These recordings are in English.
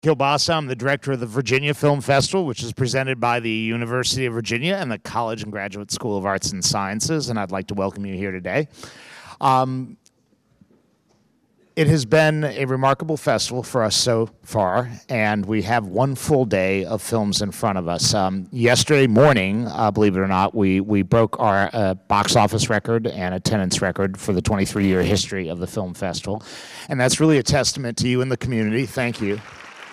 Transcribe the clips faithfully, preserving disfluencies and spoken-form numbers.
Gil Bassa. I'm the director of the Virginia Film Festival, which is presented by the University of Virginia and the College and Graduate School of Arts and Sciences, and I'd like to welcome you here today. Um, It has been a remarkable festival for us so far, and we have one full day of films in front of us. Um, yesterday morning, uh, believe it or not, we, we broke our uh, box office record and attendance record for the twenty-three year history of the film festival, and that's really a testament to you and the community. Thank you.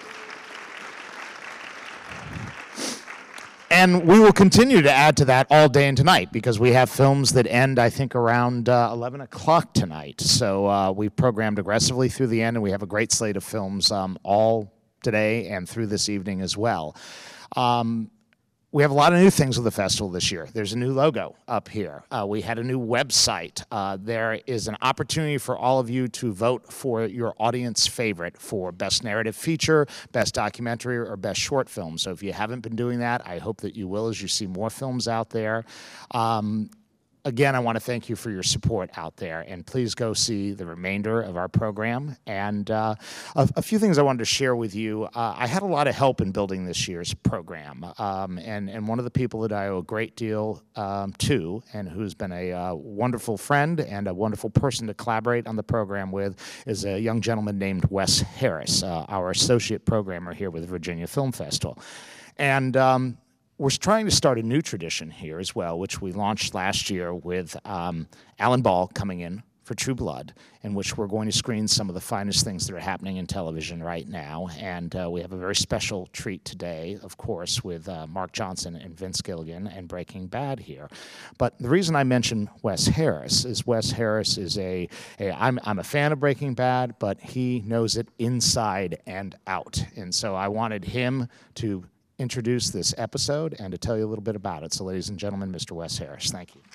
And we will continue to add to that all day and tonight because we have films that end, I think, around uh, eleven o'clock tonight. So uh, we've programmed aggressively through the end, and we have a great slate of films um, all today and through this evening as well. Um, we have a lot of new things with the festival this year. There's a new logo up here. Uh, we had a new website. Uh, there is an opportunity for all of you to vote for your audience favorite for Best Narrative Feature, Best Documentary, or Best Short Film. So if you haven't been doing that, I hope that you will as you see more films out there. Um, Again, I want to thank you for your support out there, and please go see the remainder of our program. And uh, a, a few things I wanted to share with you. Uh, I had a lot of help in building this year's program, um, and, and one of the people that I owe a great deal um, to, and who's been a uh, wonderful friend and a wonderful person to collaborate on the program with, is a young gentleman named Wes Harris, uh, our associate programmer here with the Virginia Film Festival. And um, we're trying to start a new tradition here as well, which we launched last year with um, Alan Ball coming in for True Blood, in which we're going to screen some of the finest things that are happening in television right now. And uh, we have a very special treat today, of course, with uh, Mark Johnson and Vince Gilligan and Breaking Bad here. But the reason I mention Wes Harris is Wes Harris is a, a I'm, I'm a fan of Breaking Bad, but he knows it inside and out. And so I wanted him to introduce this episode and to tell you a little bit about it. So ladies and gentlemen, Mister Wes Harris, thank you.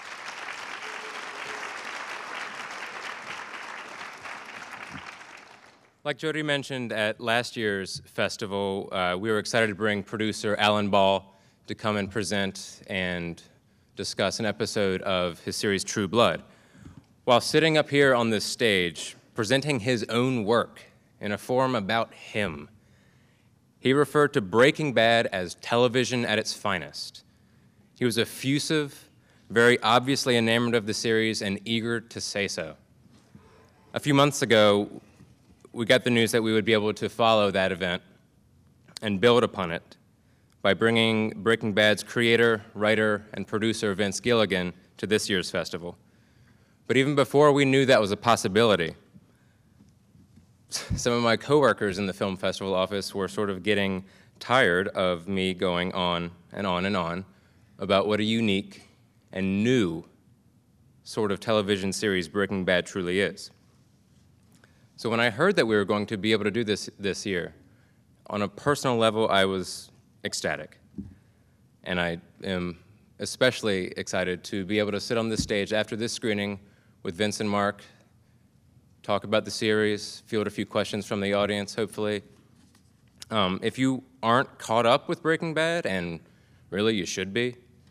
Like Jody mentioned at last year's festival, uh, we were excited to bring producer Alan Ball to come and present and discuss an episode of his series True Blood. While sitting up here on this stage, presenting his own work in a forum about him, he referred to Breaking Bad as television at its finest. He was effusive, very obviously enamored of the series, and eager to say so. A few months ago, we got the news that we would be able to follow that event and build upon it by bringing Breaking Bad's creator, writer, and producer Vince Gilligan to this year's festival. But even before we knew that was a possibility, some of my coworkers in the film festival office were sort of getting tired of me going on and on and on about what a unique and new sort of television series Breaking Bad truly is. So when I heard that we were going to be able to do this this year, on a personal level, I was ecstatic. And I am especially excited to be able to sit on this stage after this screening with Vince and Mark, talk about the series, field a few questions from the audience, hopefully. Um, if you aren't caught up with Breaking Bad, and really you should be,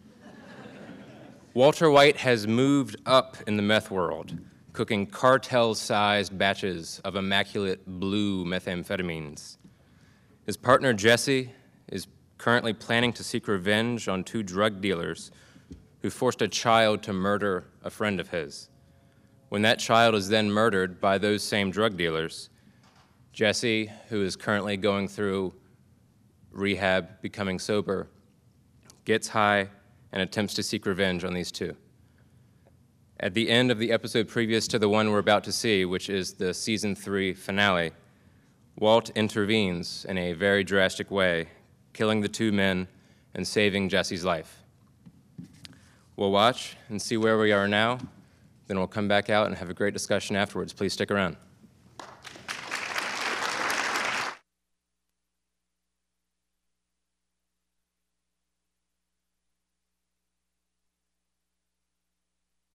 Walter White has moved up in the meth world, cooking cartel-sized batches of immaculate blue methamphetamines. His partner, Jesse, is currently planning to seek revenge on two drug dealers who forced a child to murder a friend of his. When that child is then murdered by those same drug dealers, Jesse, who is currently going through rehab, becoming sober, gets high and attempts to seek revenge on these two. At the end of the episode previous to the one we're about to see, which is the season three finale, Walt intervenes in a very drastic way, killing the two men and saving Jesse's life. We'll watch and see where we are now. Then we'll come back out and have a great discussion afterwards. Please stick around.